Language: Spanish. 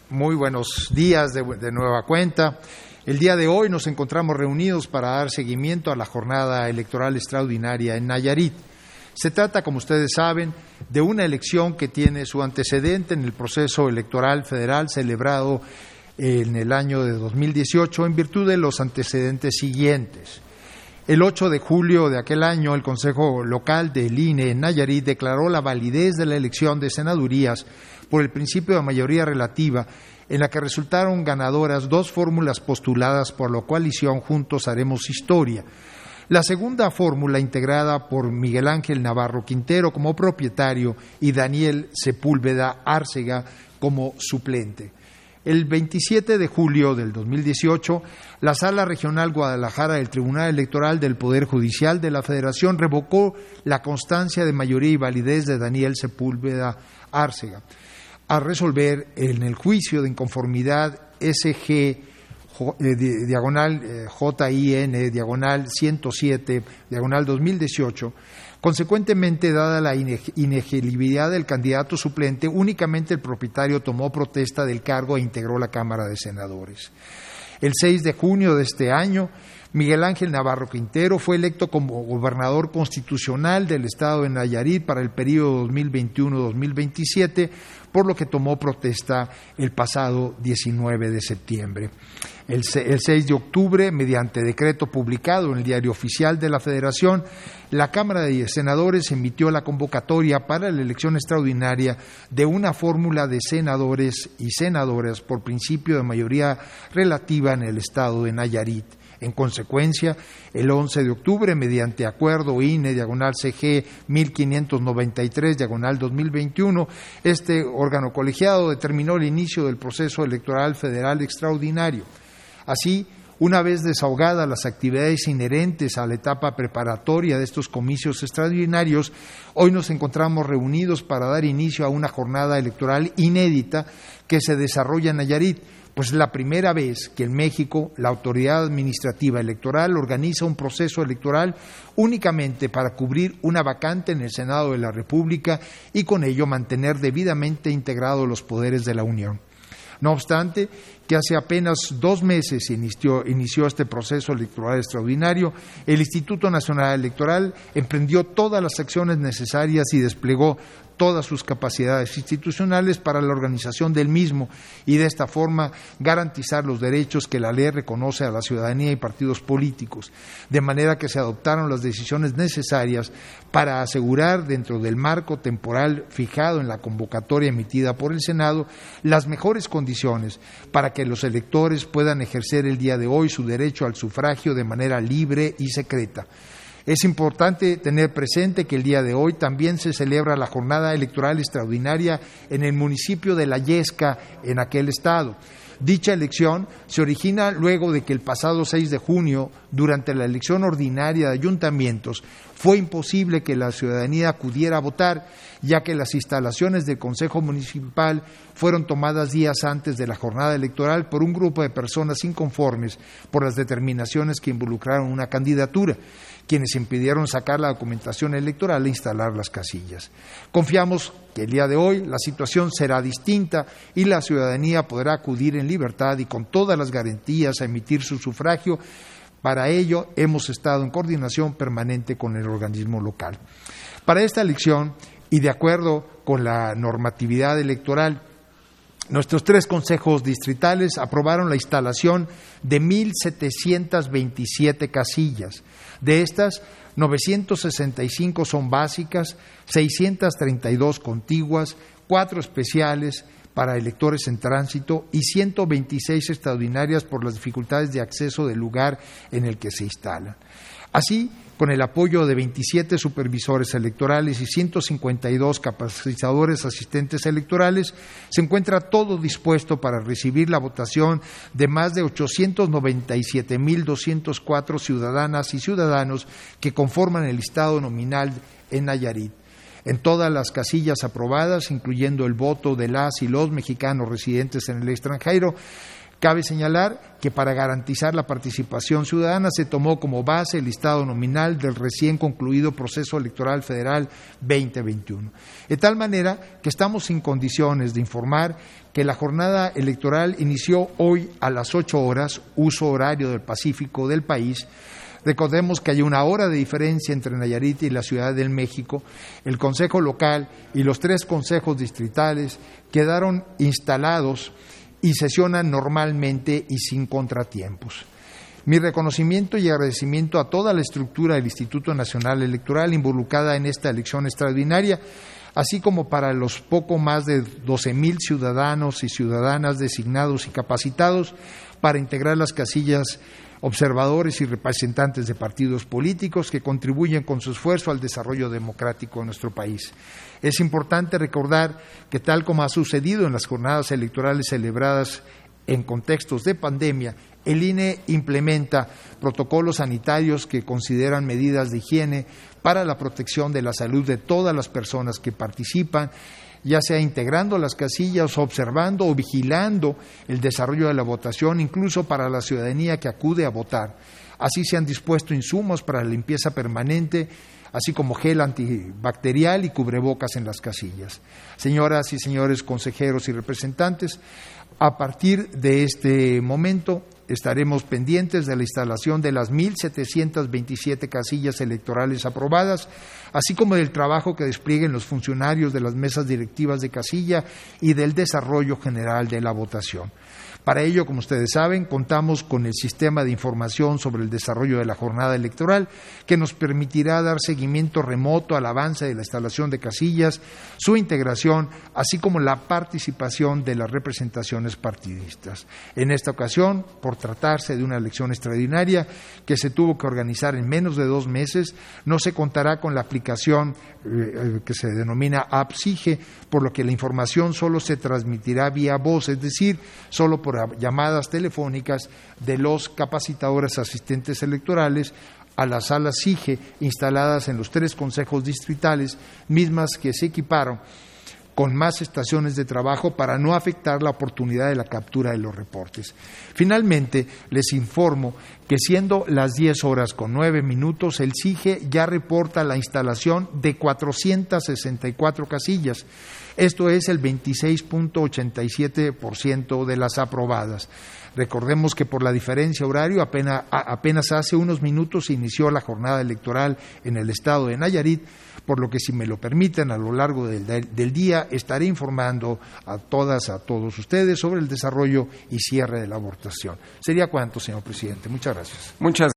Muy buenos días de nueva cuenta. El día de hoy nos encontramos reunidos para dar seguimiento a la jornada electoral extraordinaria en Nayarit. Se trata, como ustedes saben, de una elección que tiene su antecedente en el proceso electoral federal celebrado en el año de 2018 en virtud de los antecedentes siguientes. El 8 de julio de aquel año, el Consejo Local del INE en Nayarit declaró la validez de la elección de senadurías por el principio de mayoría relativa, en la que resultaron ganadoras dos fórmulas postuladas por la coalición Juntos Haremos Historia. La segunda fórmula, integrada por Miguel Ángel Navarro Quintero como propietario y Daniel Sepúlveda Árcega como suplente. El 27 de julio del 2018, la Sala Regional Guadalajara del Tribunal Electoral del Poder Judicial de la Federación revocó la constancia de mayoría y validez de Daniel Sepúlveda Árcega, a resolver en el juicio de inconformidad SG diagonal JIN diagonal 107 diagonal 2018. Consecuentemente, dada la inelegibilidad del candidato suplente, únicamente el propietario tomó protesta del cargo e integró la Cámara de Senadores. El 6 de junio de este año, Miguel Ángel Navarro Quintero fue electo como gobernador constitucional del estado de Nayarit para el período 2021-2027, por lo que tomó protesta el pasado 19 de septiembre. El 6 de octubre, mediante decreto publicado en el Diario Oficial de la Federación, la Cámara de Senadores emitió la convocatoria para la elección extraordinaria de una fórmula de senadores y senadoras por principio de mayoría relativa en el estado de Nayarit. En consecuencia, el 11 de octubre, mediante acuerdo INE diagonal CG 1593 diagonal 2021, este órgano colegiado determinó el inicio del proceso electoral federal extraordinario. Así, una vez desahogadas las actividades inherentes a la etapa preparatoria de estos comicios extraordinarios, hoy nos encontramos reunidos para dar inicio a una jornada electoral inédita que se desarrolla en Nayarit, pues es la primera vez que en México la Autoridad Administrativa Electoral organiza un proceso electoral únicamente para cubrir una vacante en el Senado de la República y con ello mantener debidamente integrados los poderes de la Unión. No obstante, que hace apenas 2 meses inició este proceso electoral extraordinario, el Instituto Nacional Electoral emprendió todas las acciones necesarias y desplegó todas sus capacidades institucionales para la organización del mismo y de esta forma garantizar los derechos que la ley reconoce a la ciudadanía y partidos políticos, de manera que se adoptaron las decisiones necesarias para asegurar dentro del marco temporal fijado en la convocatoria emitida por el Senado las mejores condiciones para que los electores puedan ejercer el día de hoy su derecho al sufragio de manera libre y secreta. Es importante tener presente que el día de hoy también se celebra la jornada electoral extraordinaria en el municipio de La Yesca, en aquel estado. Dicha elección se origina luego de que el pasado 6 de junio, durante la elección ordinaria de ayuntamientos, fue imposible que la ciudadanía acudiera a votar, ya que las instalaciones del Consejo Municipal fueron tomadas días antes de la jornada electoral por un grupo de personas inconformes por las determinaciones que involucraron una candidatura, quienes impidieron sacar la documentación electoral e instalar las casillas. Confiamos que el día de hoy la situación será distinta y la ciudadanía podrá acudir en libertad y con todas las garantías a emitir su sufragio. Para ello hemos estado en coordinación permanente con el organismo local. Para esta elección, y de acuerdo con la normatividad electoral, nuestros 3 consejos distritales aprobaron la instalación de 1,727 casillas. De estas, 965 son básicas, 632 contiguas, 4 especiales para electores en tránsito y 126 extraordinarias por las dificultades de acceso del lugar en el que se instalan. Así, con el apoyo de 27 supervisores electorales y 152 capacitadores asistentes electorales, se encuentra todo dispuesto para recibir la votación de más de 897,204 ciudadanas y ciudadanos que conforman el listado nominal en Nayarit. En todas las casillas aprobadas, incluyendo el voto de las y los mexicanos residentes en el extranjero, Cabe señalar que para garantizar la participación ciudadana se tomó como base el listado nominal del recién concluido proceso electoral federal 2021. De tal manera que estamos en condiciones de informar que la jornada electoral inició hoy a las 8 horas, uso horario del Pacífico del país. Recordemos que hay una hora de diferencia entre Nayarit y la Ciudad de México. El Consejo Local y los 3 consejos distritales quedaron instalados y sesionan normalmente y sin contratiempos. Mi reconocimiento y agradecimiento a toda la estructura del Instituto Nacional Electoral involucrada en esta elección extraordinaria, así como para los poco más de 12,000 ciudadanos y ciudadanas designados y capacitados para integrar las casillas, observadores y representantes de partidos políticos que contribuyen con su esfuerzo al desarrollo democrático de nuestro país. Es importante recordar que, tal como ha sucedido en las jornadas electorales celebradas en contextos de pandemia, el INE implementa protocolos sanitarios que consideran medidas de higiene para la protección de la salud de todas las personas que participan, ya sea integrando las casillas, observando o vigilando el desarrollo de la votación, incluso para la ciudadanía que acude a votar. Así se han dispuesto insumos para la limpieza permanente, así como gel antibacterial y cubrebocas en las casillas. Señoras y señores consejeros y representantes, a partir de este momento estaremos pendientes de la instalación de las 1,727 casillas electorales aprobadas, así como del trabajo que desplieguen los funcionarios de las mesas directivas de casilla y del desarrollo general de la votación. Para ello, como ustedes saben, contamos con el sistema de información sobre el desarrollo de la jornada electoral, que nos permitirá dar seguimiento remoto al avance de la instalación de casillas, su integración, así como la participación de las representaciones partidistas. En esta ocasión, por tratarse de una elección extraordinaria que se tuvo que organizar en menos de 2 meses, no se contará con la aplicación que se denomina AppSige, por lo que la información solo se transmitirá vía voz, es decir, solo por llamadas telefónicas de los capacitadores asistentes electorales a las salas SIGE instaladas en los 3 consejos distritales, mismas que se equiparon con más estaciones de trabajo para no afectar la oportunidad de la captura de los reportes. Finalmente, les informo que, siendo las 10:09, el SIGE ya reporta la instalación de 464 casillas. Esto es el 26.87% de las aprobadas. Recordemos que por la diferencia horaria apenas hace unos minutos se inició la jornada electoral en el estado de Nayarit, por lo que, si me lo permiten, a lo largo del día estaré informando a todos ustedes sobre el desarrollo y cierre de la votación. Sería cuanto, señor presidente. Muchas gracias.